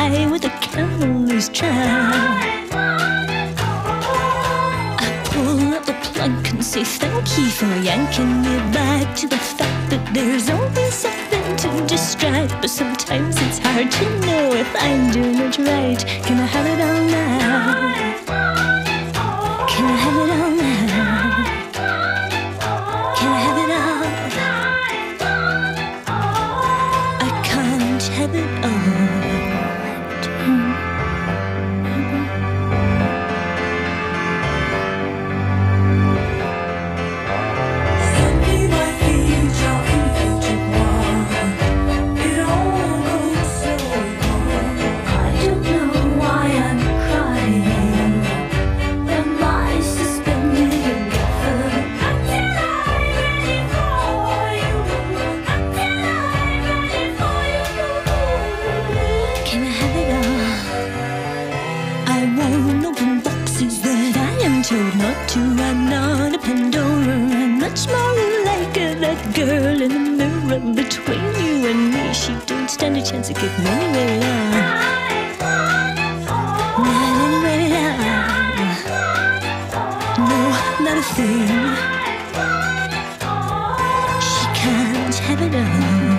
eye with a candle is trying. I pull up the plug and say thank you for yanking me back to the fact that there's always something to distract. But sometimes it's hard to know if I'm doing it right. Can I have it all now? Can I have it all now? Can I have it all? I can't have it all. Not to, I'm not a Pandora. I'm much more like that girl in the mirror between you and me. She don't stand a chance of getting anywhere at all. Not anywhere at all. No, not a thing. She can't have it all.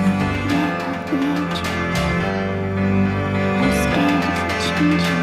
I'm scared of changes.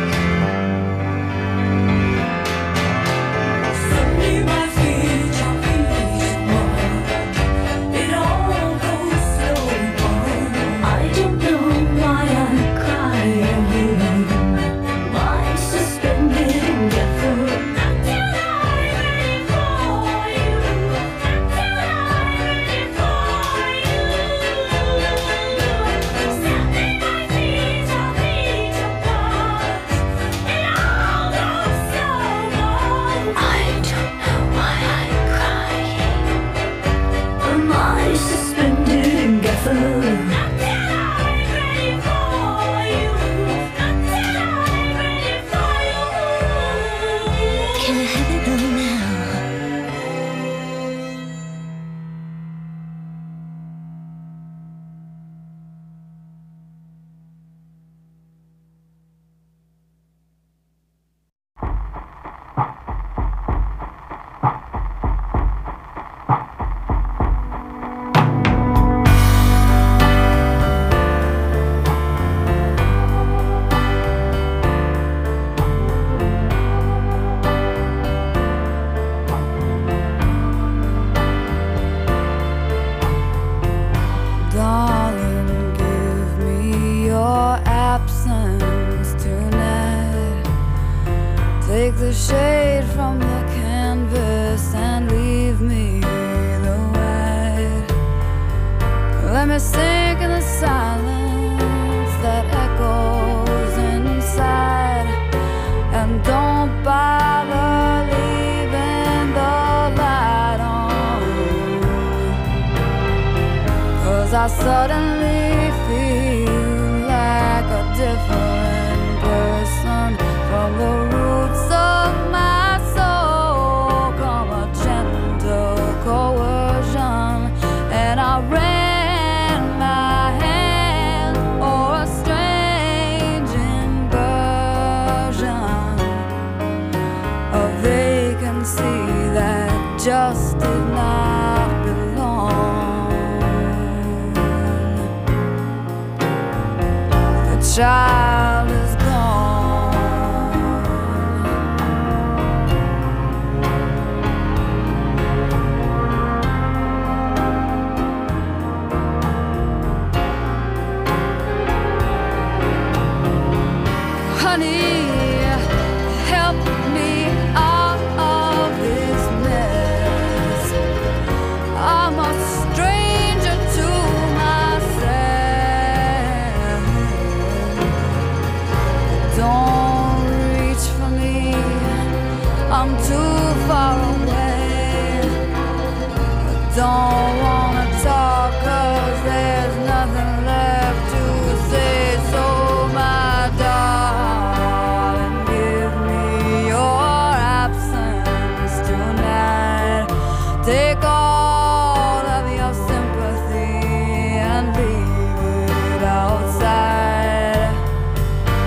Take the shade from the canvas and leave me the white. Let me sink in the silence that echoes inside, and don't bother leaving the light on, 'cause I suddenly feel like a different person from the roots of my soul. Come a gentle coercion, and I ran my hand o'er a strange inversion, a vacancy that just did not belong. The child is honey, help me out of this mess. I'm a stranger to myself. Don't reach for me, I'm too far away. Don't wanna talk 'cause there's nothing left to say. So my darling, give me your absence tonight. Take all of your sympathy and leave it outside.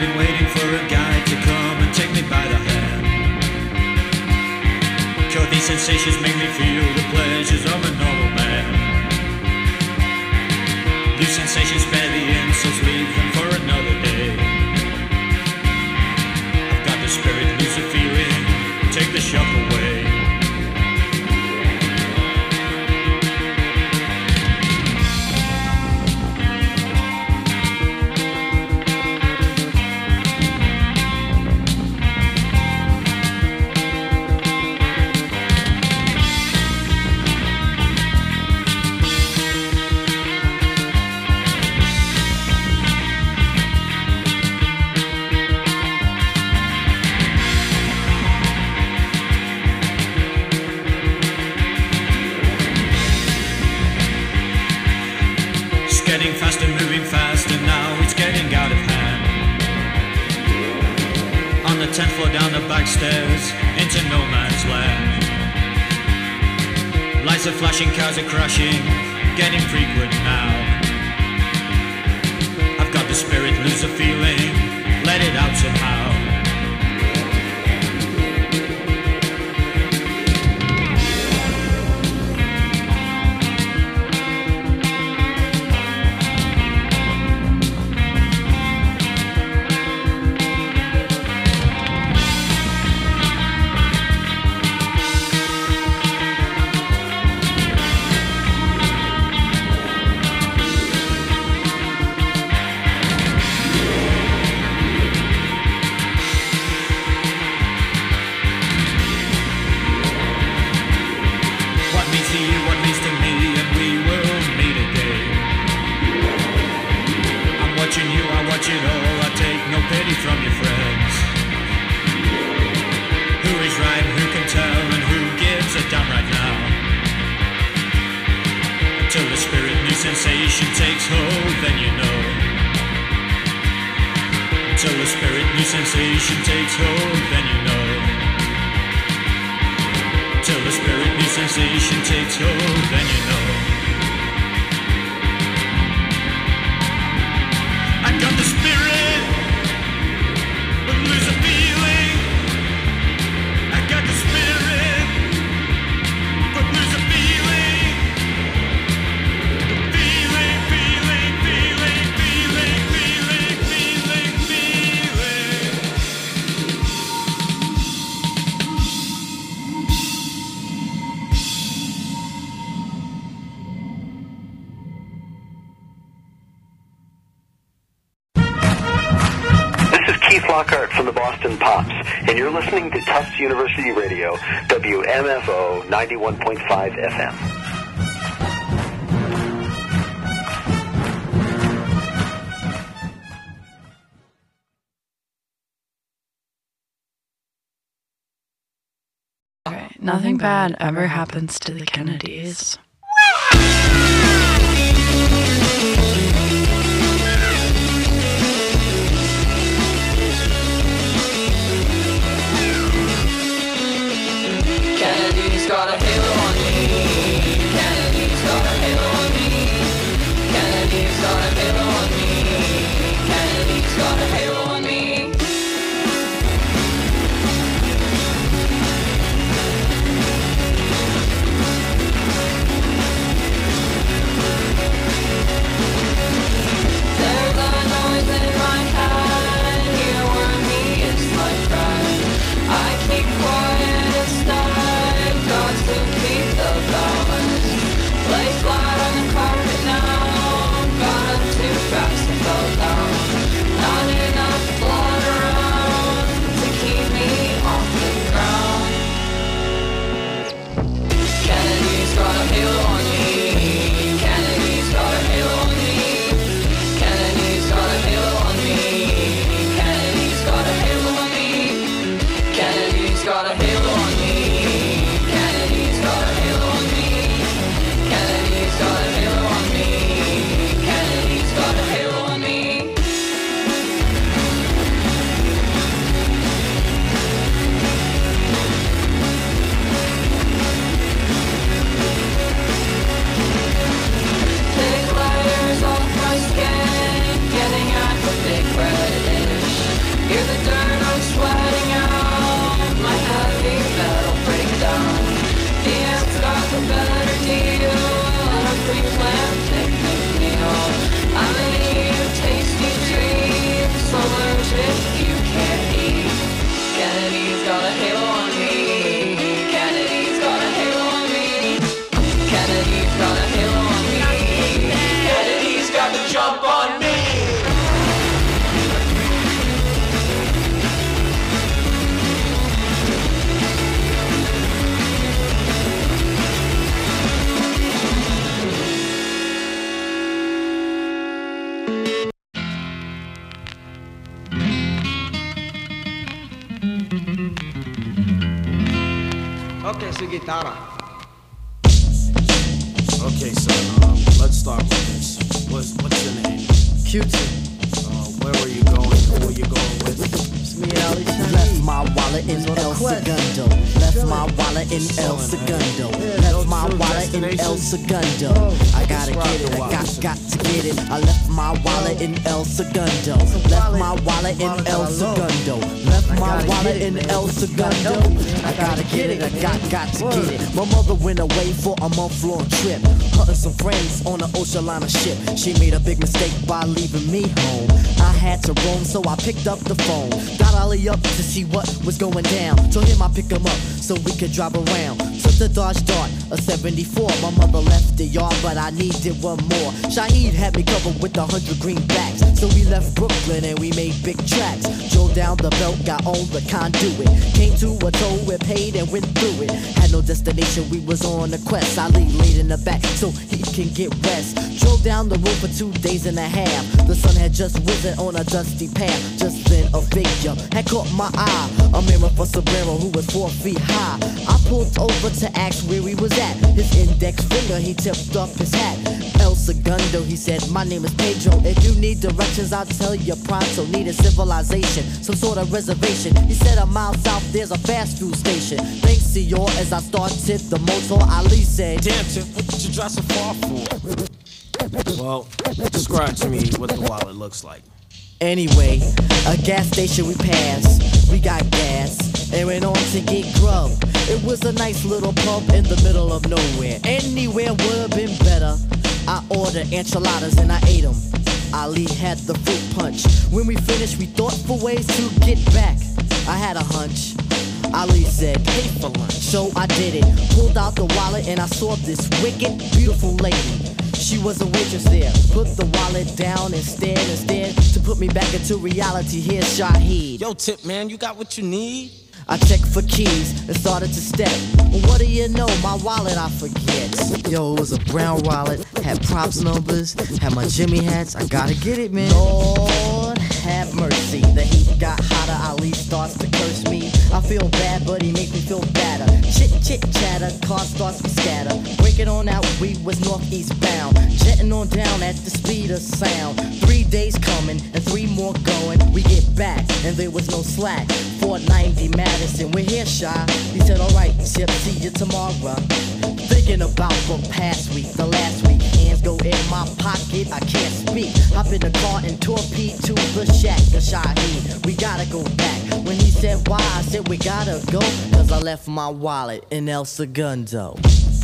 been waiting for a guy to come and take me by the hand. Cure these sensations, make me feel the pleasures of a normal man. These sensations spare the insults, leave them for another day. I've got the spirit, lose the feeling, take the shock away. Getting faster, moving faster, now it's getting out of hand. On the 10th floor, down the back stairs, into no man's land. Lights are flashing, cars are crashing, getting frequent now. I've got the spirit, lose the feeling, let it out somehow. Sensation takes hold, then you know. Until the spirit, new sensation takes hold, then you know. Till the spirit, new sensation takes hold, then you know. I got the spirit, but lose a feeling. I got the spirit, but lose a feeling. Lockhart from the Boston Pops, and you're listening to Tufts University Radio, WMFO 91.5 FM. Okay, nothing bad ever happens to the Kennedys. Kennedy's got a halo on me. Kennedy's got a halo on me. Kennedy's got a halo on me. Kennedy's got a halo on me. Ok, su guitarra. Okay, son, let's start with this. What's your name? Q-Tip. Where were you going? Who were you going with? It's me, Ali Shaheed. Left my wallet in El Segundo. Left my wallet in El Segundo. Left my wallet in El Segundo. I gotta get it, I got to get it. I left my wallet in El Segundo. Left my wallet in El Segundo. Left my wallet in El Segundo. I gotta get it, I got to get it. My mother went away for a month-long trip, hunting some friends on an ocean liner ship. She made a big mistake by leaving me home. I had to roam, so I picked up the phone. Got Ali up to see what was going down. Told him I'd pick him up so we could drive around. Took the Dodge Dart, a 74. My mother left the yard, but I needed one more. Shaheed had me covered with 100 greenbacks. So we left Brooklyn and we made big tracks. Drove down the belt, got on the conduit. Came to a toll, we paid and went through it. Had no destination, we was on a quest. Ali laid in the back so he can get rest. Drove down the road for 2 days and a half. The sun had just risen on a dusty path. Just then a figure had caught my eye. A mirror for Sombrero who was 4 feet high. I pulled over to ask where he was at. His index finger, he tipped up his hat. El Segundo, he said, my name is Pedro. If you need directions, I'll tell you pronto. Need a civilization, some sort of reservation. He said a mile south, there's a fast food station. Thanks, senor, as I started the motor, Ali said, Damn, Tip, what did you drive so far for? Well, describe to me what the wallet looks like. Anyway, a gas station we passed. We got gas and went on to get grub. It was a nice little pub in the middle of nowhere. Anywhere would have been better. I ordered enchiladas and I ate them. Ali had the fruit punch. When we finished, we thought for ways to get back. I had a hunch. Ali said, pay for lunch. So I did it. Pulled out the wallet and I saw this wicked, beautiful lady. She was a waitress there. Put the wallet down and stared to put me back into reality. Here's Shaheed. Yo, Tip, man, you got what you need? I checked for keys and started to step. What do you know, my wallet I forget. Yo, it was a brown wallet, had props numbers, had my Jimmy hats. I gotta get it, man. Lord have mercy. The heat got hotter, Ali starts to curse me. I feel bad, but he makes me feel badder. Chit chatter, car starts to scatter. Breaking on out, we was northeast bound. Jetting on down at the speed of sound. 3 days coming and 3 more going. We get back and there was no slack. 490 Madison, we're here, Shy. He said, alright, Chip, see you tomorrow. Thinking about the past week, the last week. Hands go in my pocket, I can't speak. Hop in the car and torpedo to the shack, the Shaheed. We gotta go back. When he said why, I said we gotta go. Cause I left my wallet in El Segundo.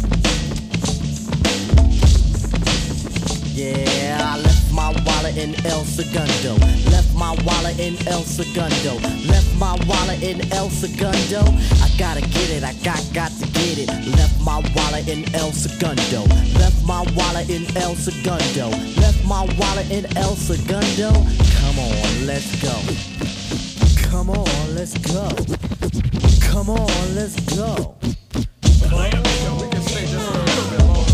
Yeah, I left my wallet in El Segundo. Left my wallet in El Segundo. Left my wallet in El Segundo. I gotta get it, I got to get it. Left my wallet in El Segundo. Left my wallet in El Segundo. Left my wallet in El Segundo. Come on, let's go. Come on, let's go. Come on, let's go. We can stay just a little bit longer.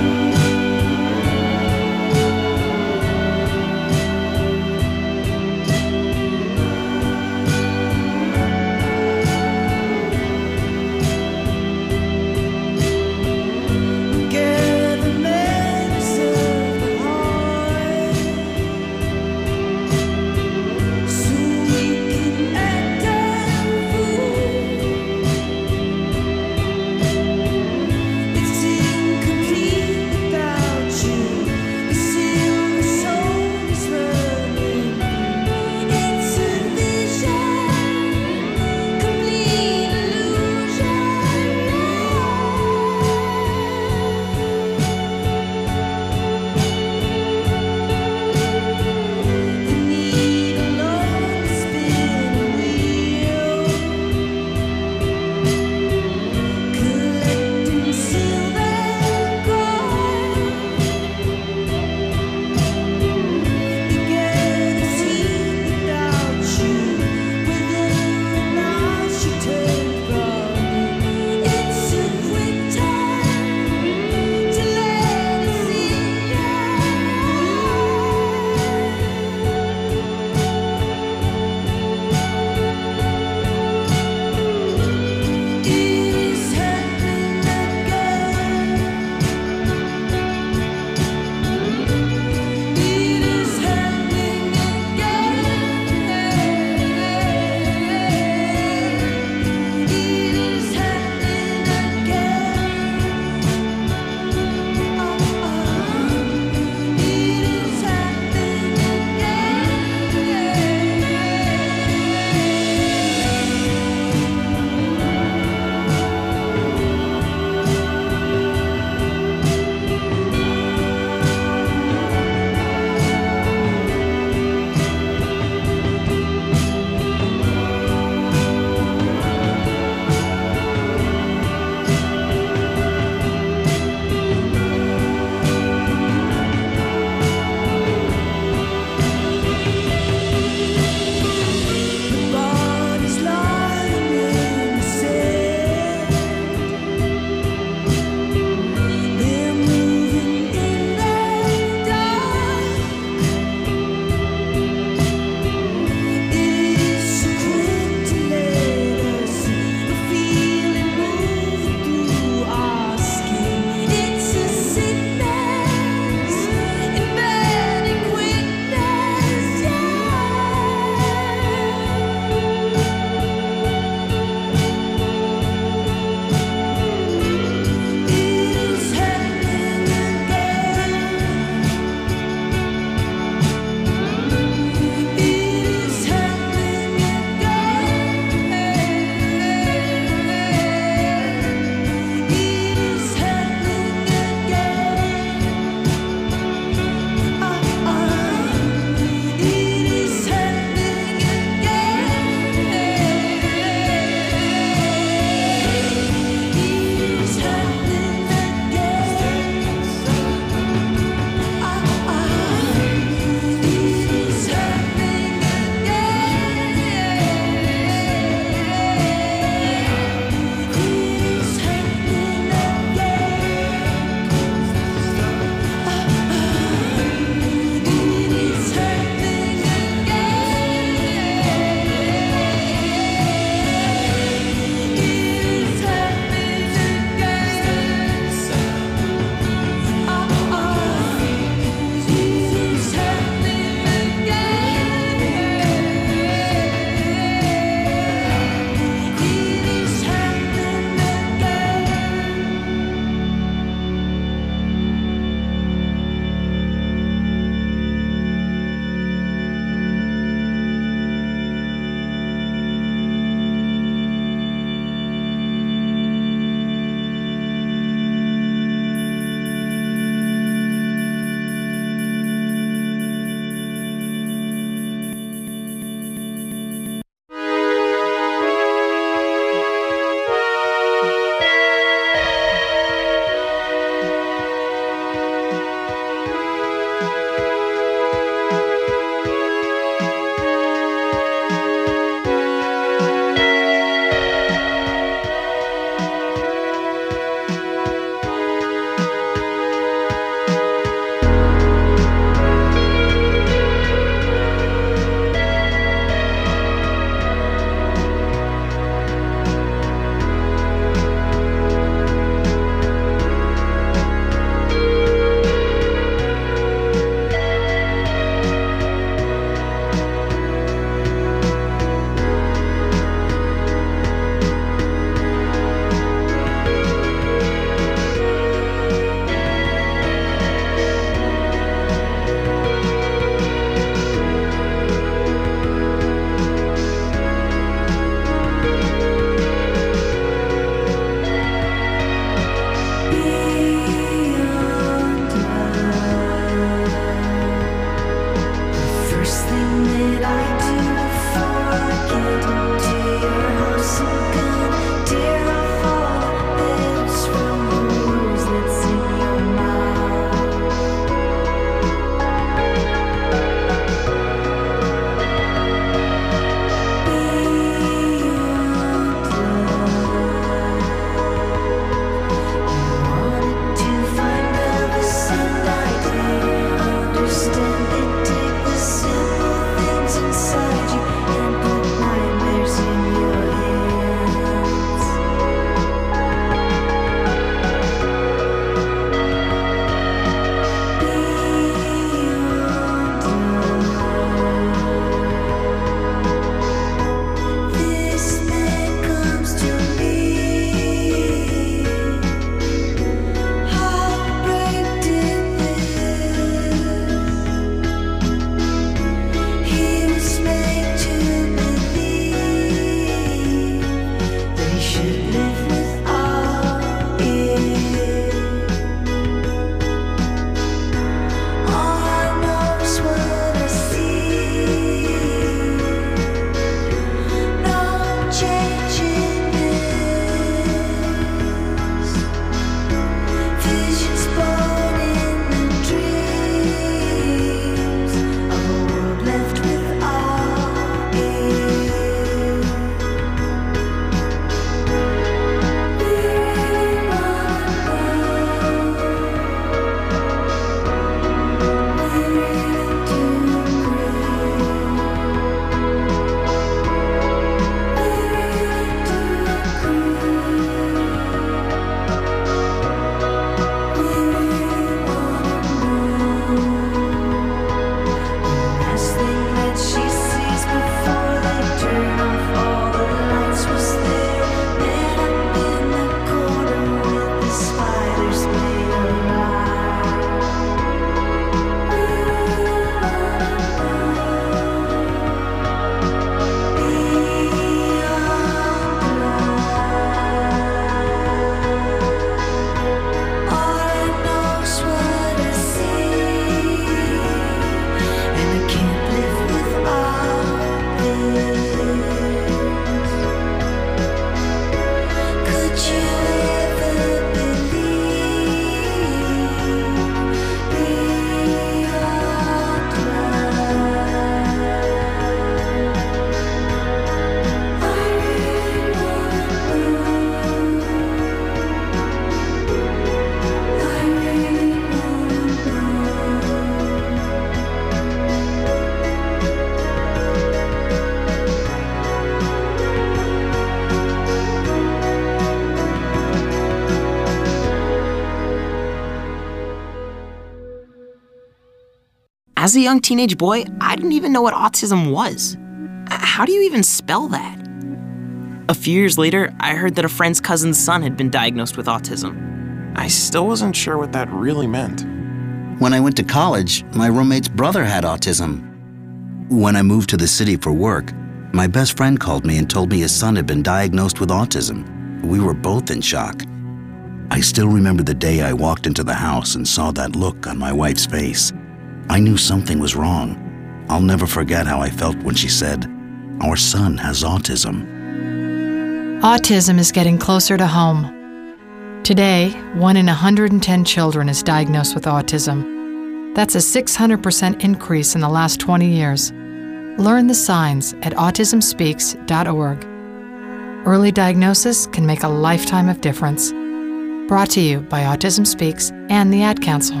As a young teenage boy, I didn't even know what autism was. How do you even spell that? A few years later, I heard that a friend's cousin's son had been diagnosed with autism. I still wasn't sure what that really meant. When I went to college, my roommate's brother had autism. When I moved to the city for work, my best friend called me and told me his son had been diagnosed with autism. We were both in shock. I still remember the day I walked into the house and saw that look on my wife's face. I knew something was wrong. I'll never forget how I felt when she said, "Our son has autism." Autism is getting closer to home. Today, 1 in 110 children is diagnosed with autism. That's a 600% increase in the last 20 years. Learn the signs at autismspeaks.org. Early diagnosis can make a lifetime of difference. Brought to you by Autism Speaks and the Ad Council.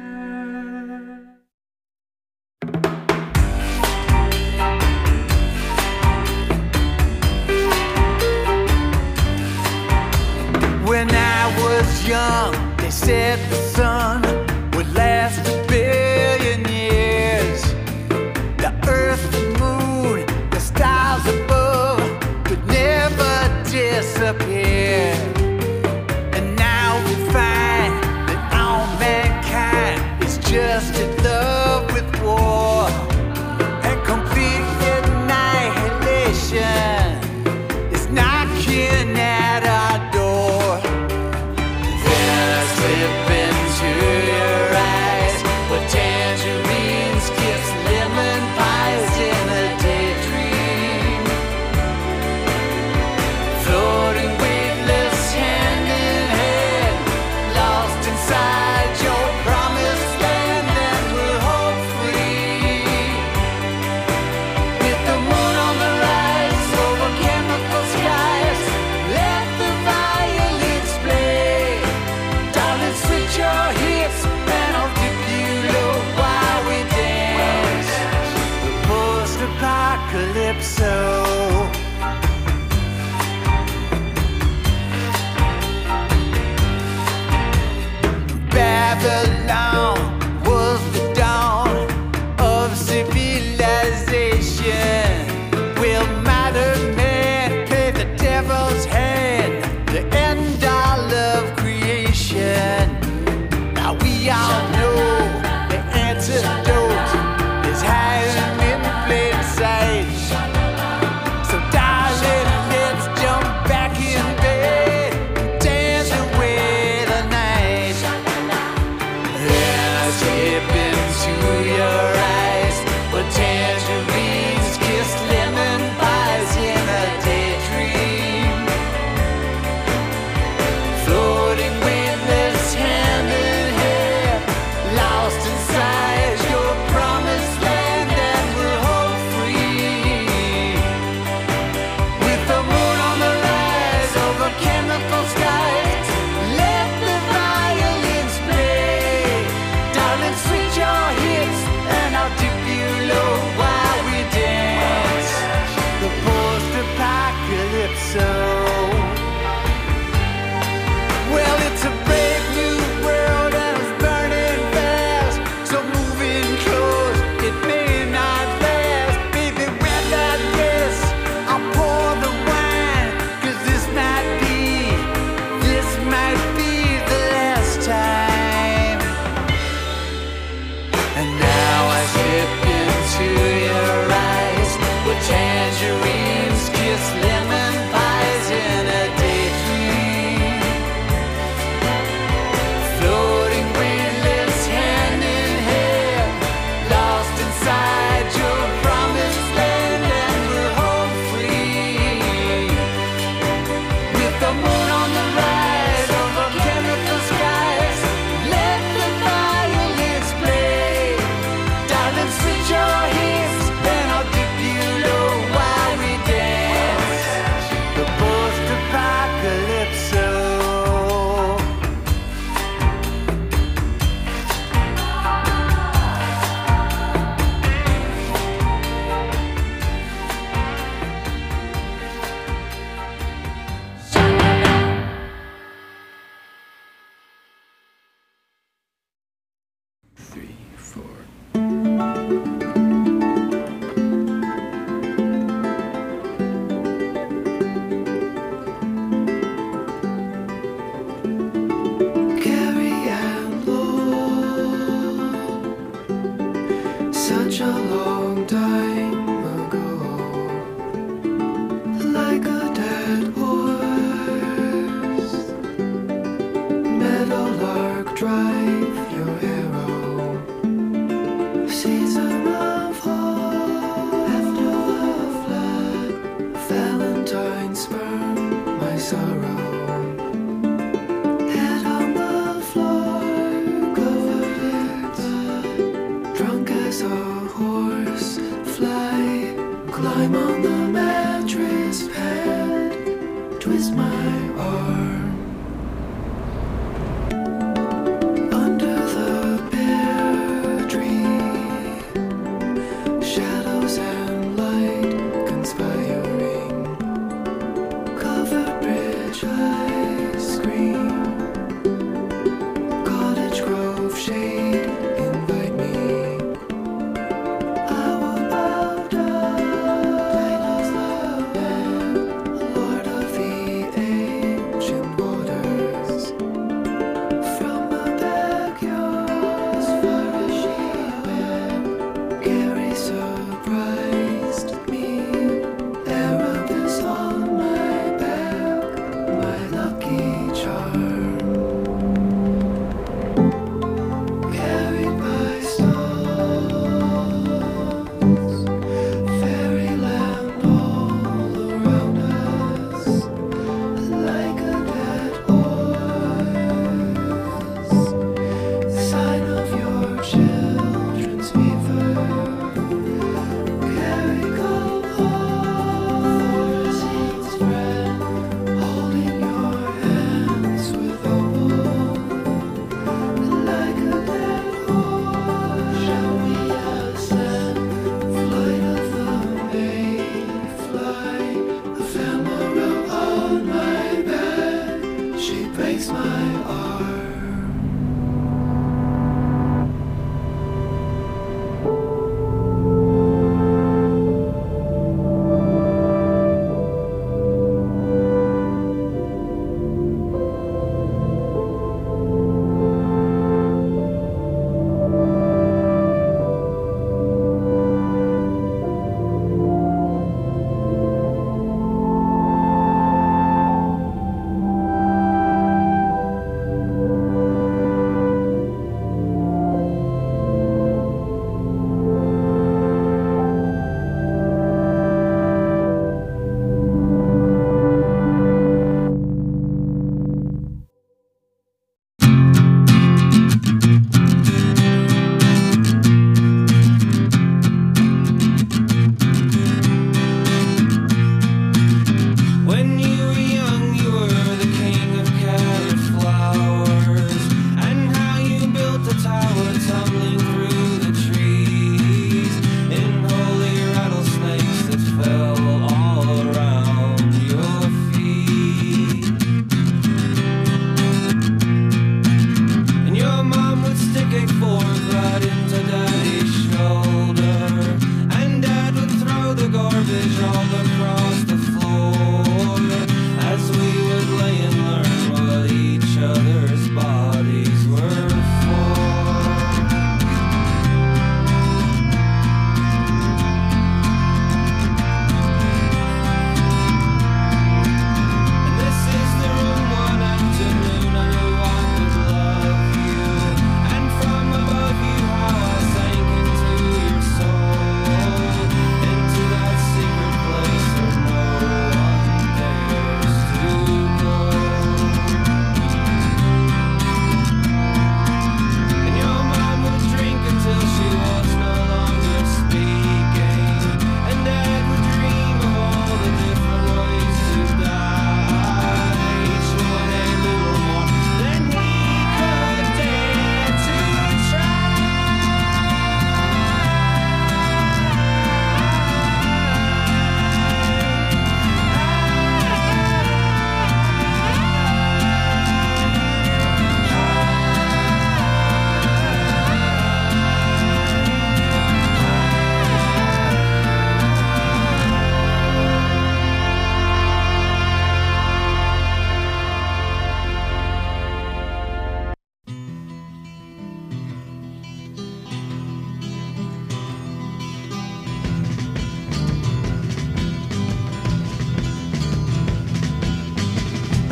When I was young, they said the sun would last a billion years. The earth, the moon, the stars above could never disappear. And now we find that all mankind is just in love with war and complete annihilation is knocking at our door. Slip into your eyes with tangerines, kiss lemon pies in a daydream. Floating weightless hand in hand, lost inside your promised land, and we're home free. With the moon on the rise over chemical skies, let the violins play. Darling, switch your hips and I'll dip you low while we dance. The post-apocalypso. Babylon was the dawn of civilization. Will modern man play the devil's hand, the end all of creation? Now we all know the antidote is hiding in plain sight. So darling, let's jump back in bed and dance away the night. Then I slip into your eyes with tangerines, kiss long time ago, like a dead horse. Meadowlark, drive your arrow. Season of hope after the flood. Valentine, spurn my sorrow. Head on the floor, covered in blood. Drunk as a horse, fly. Climb on the mattress pad. Twist my arm. Under the pear tree, shadows and light conspiring. Covered bridge, ice cream. Cottage grove, shade, invite me. I will bow down. Dinos the man, lord of the ancient waters. From the backyard, as far as she went, carry surprise.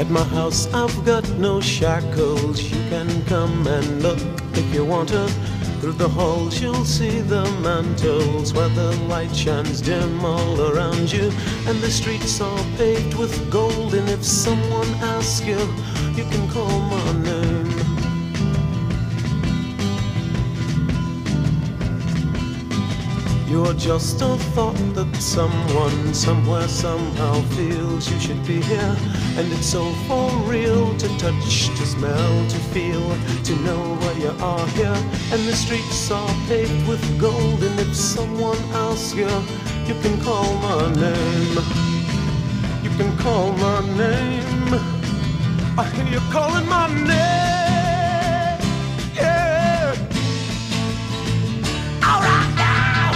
At my house I've got no shackles. You can come and look if you want to. Through the halls you'll see the mantles where the light shines dim all around you. And the streets are paved with gold. And if someone asks you, you can call my name. You're just a thought that someone, somewhere, somehow feels you should be here. And it's so for real to touch, to smell, to feel, to know where you are here. And the streets are paved with gold. And if someone asks you, you can call my name. You can call my name. I hear you calling my name. Yeah. All right now.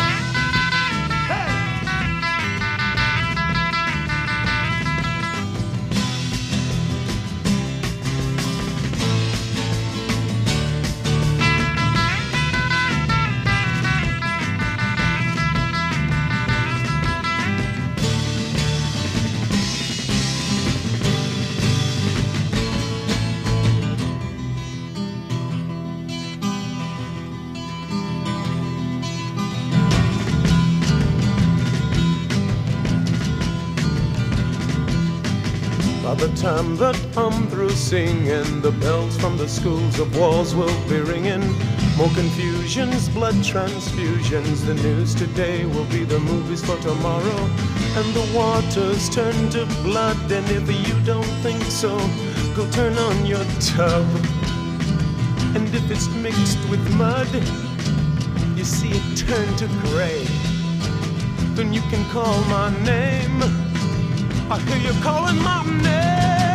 By the time that I'm through singing, the bells from the schools of walls will be ringing. More confusions, blood transfusions. The news today will be the movies for tomorrow. And the waters turn to blood. And if you don't think so, go turn on your tub. And if it's mixed with mud, you see it turn to gray. Then you can call my name. I hear you calling my name.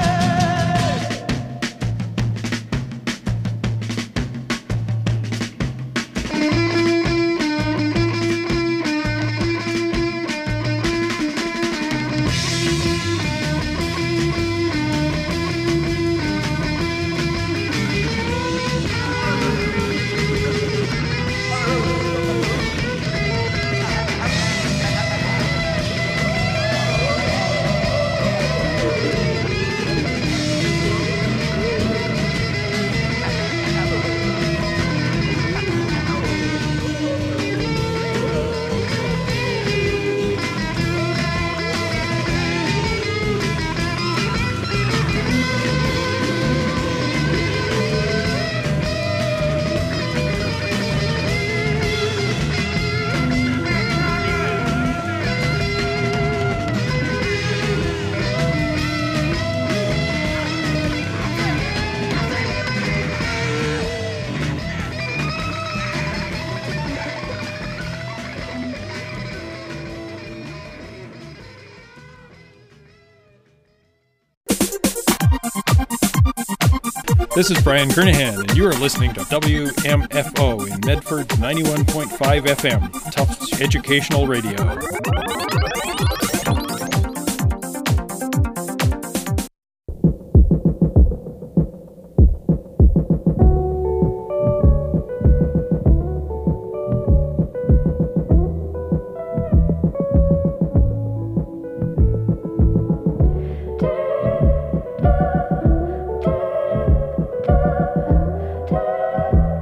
This is Brian Kernahan, and you are listening to WMFO in Medford 91.5 FM, Tufts Educational Radio.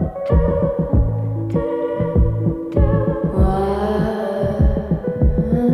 Why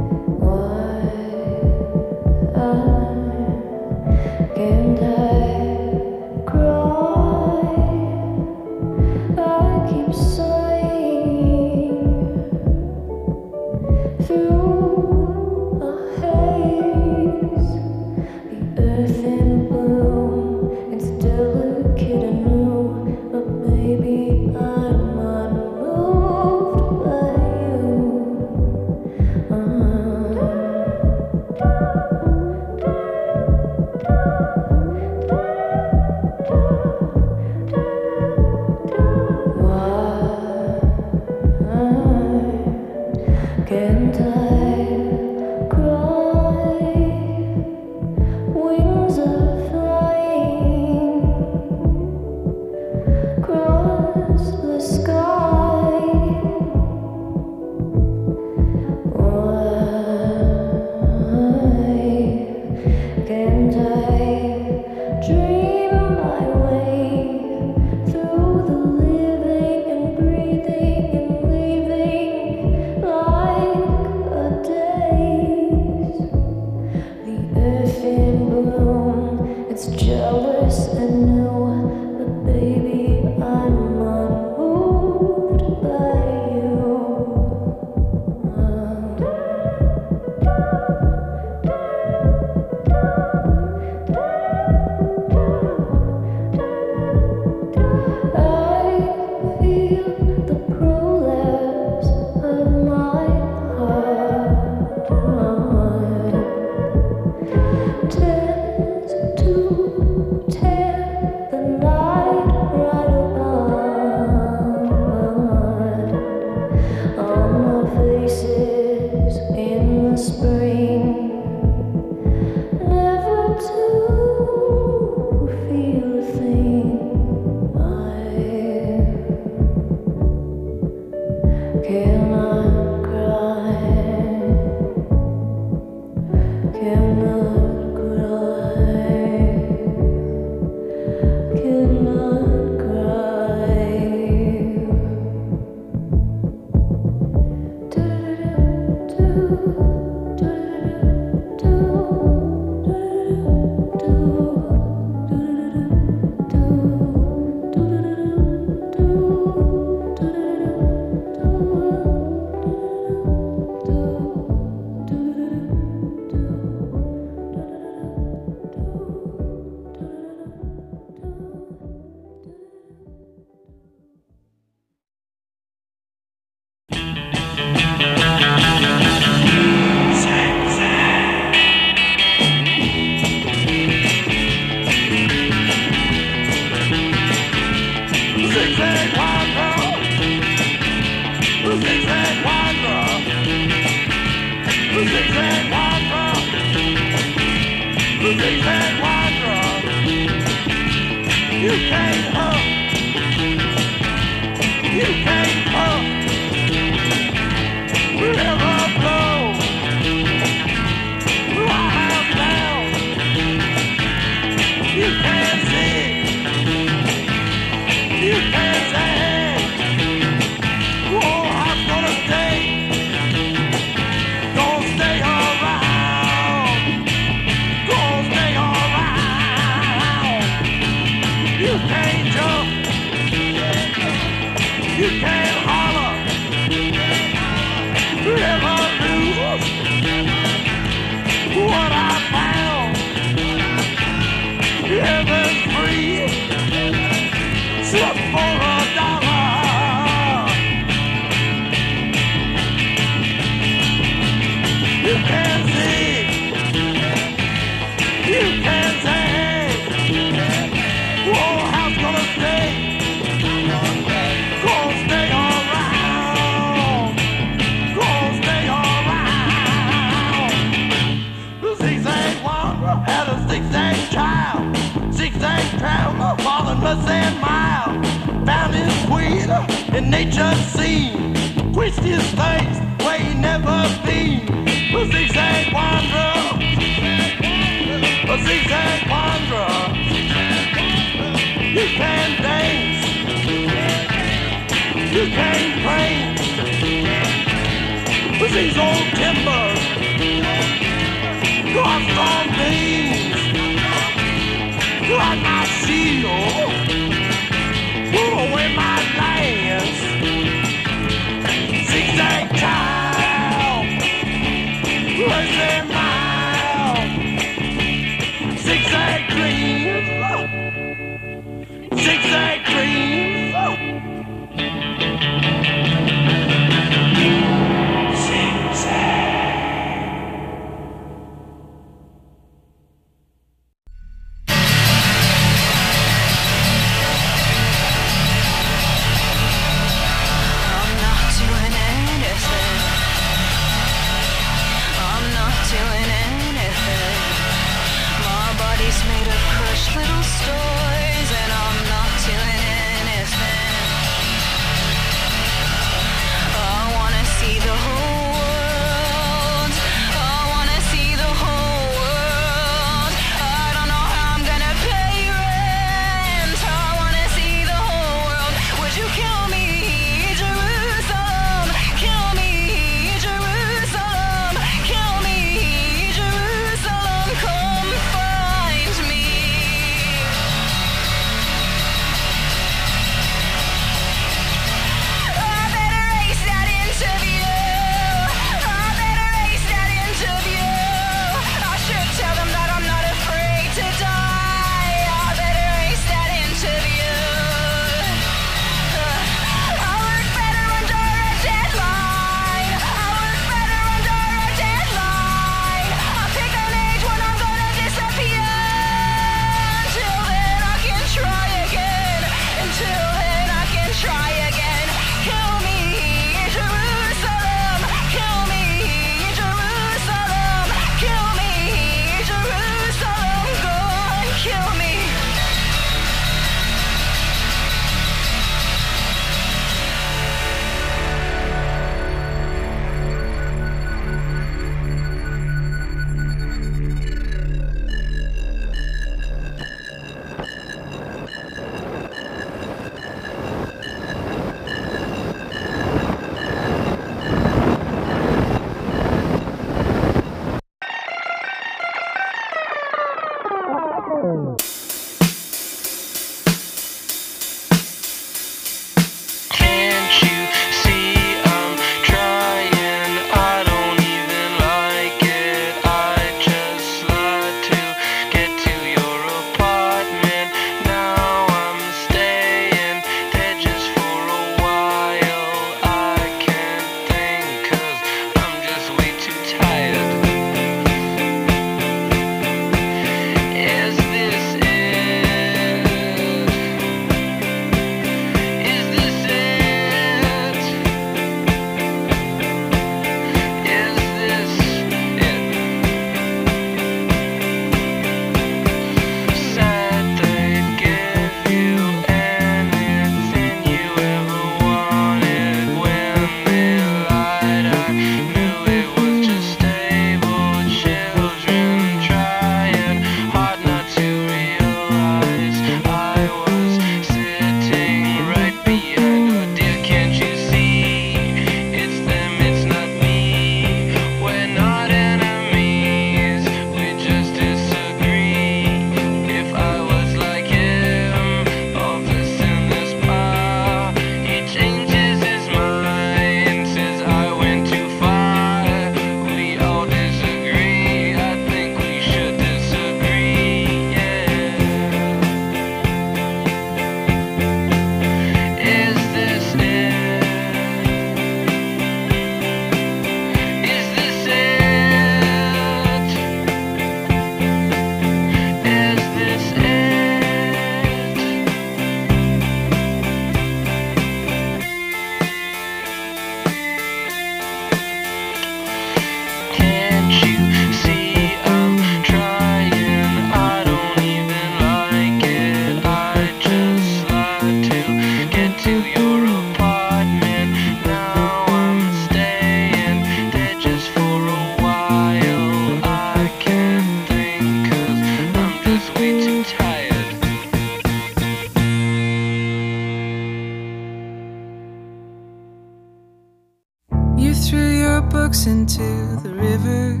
You threw your books into the river.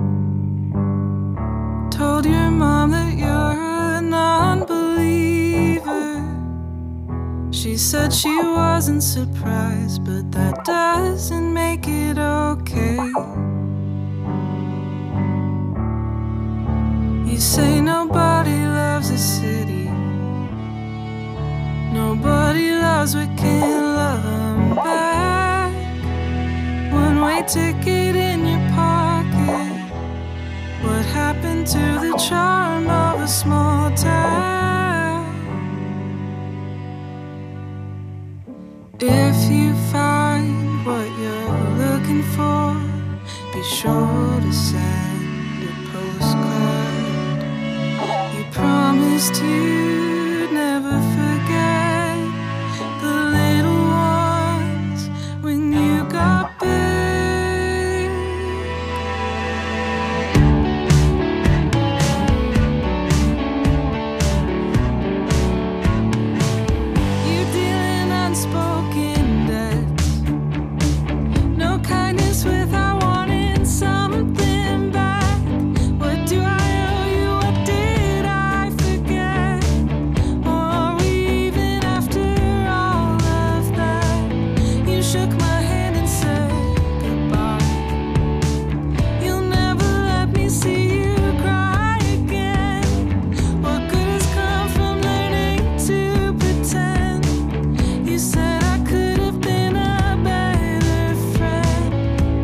Told your mom that you're a non-believer. She said she wasn't surprised, but that doesn't make it okay. You say nobody loves a city, nobody loves what can't love 'em back. One-way ticket in your pocket. What happened to the charm of a small town? If you find what you're looking for, be sure to send a postcard. You promised you'd never forget the little ones when you got big. You dealing unspoken debts, no kindness without wanting something back. What do I owe you? What did I forget? Or are we even after all of that? You shook my hand and said goodbye. You'll never let me see you cry again. What good has come from learning to pretend? You said I could have been a better friend.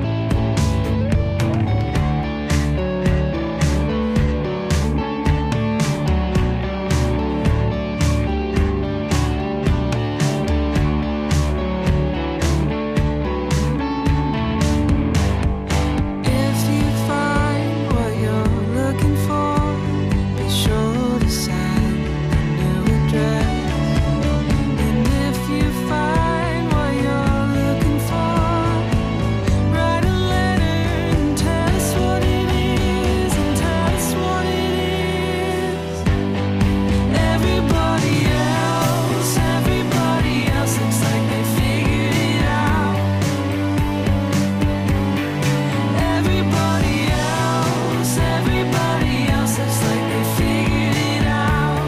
If you find what you're looking for, be sure to send a new address. And if you find what you're looking for, write a letter and tell us what it is, and tell us what it is. Everybody else looks like they figured it out. Everybody else looks like they figured it out.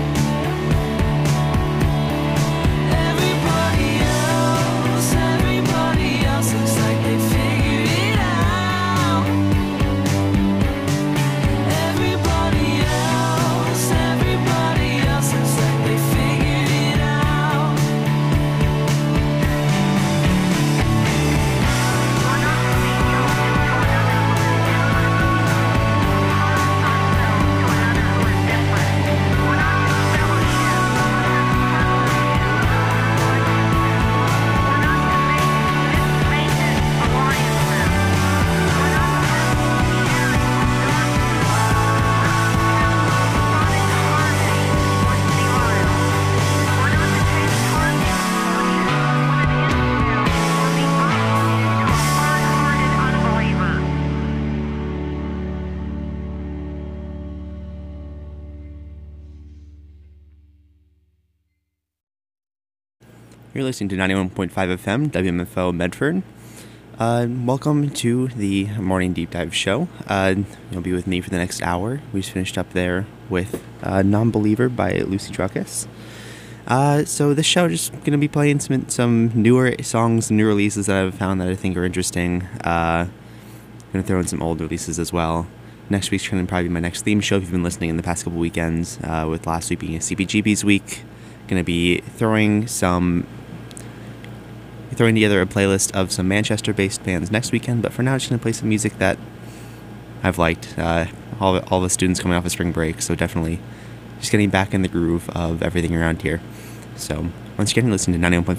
Everybody else looks like they figured it out. Everybody else looks like they figured it out. You're listening to 91.5 FM, WMFO Medford. Welcome to the Morning Deep Dive Show. You'll be with me for the next hour. We just finished up there with Non-Believer by Lucy Druckus. So this show just going to be playing some newer songs, new releases that I've found that I think are interesting. Going to throw in some old releases as well. Next week's going to probably be my next theme show if you've been listening in the past couple weekends, with last week being a CBGB's week. Going to be throwing together a playlist of some Manchester-based bands next weekend, but for now, I'm just going to play some music that I've liked. All the students coming off of spring break, so definitely just getting back in the groove of everything around here. So once again, you're listening to 91.5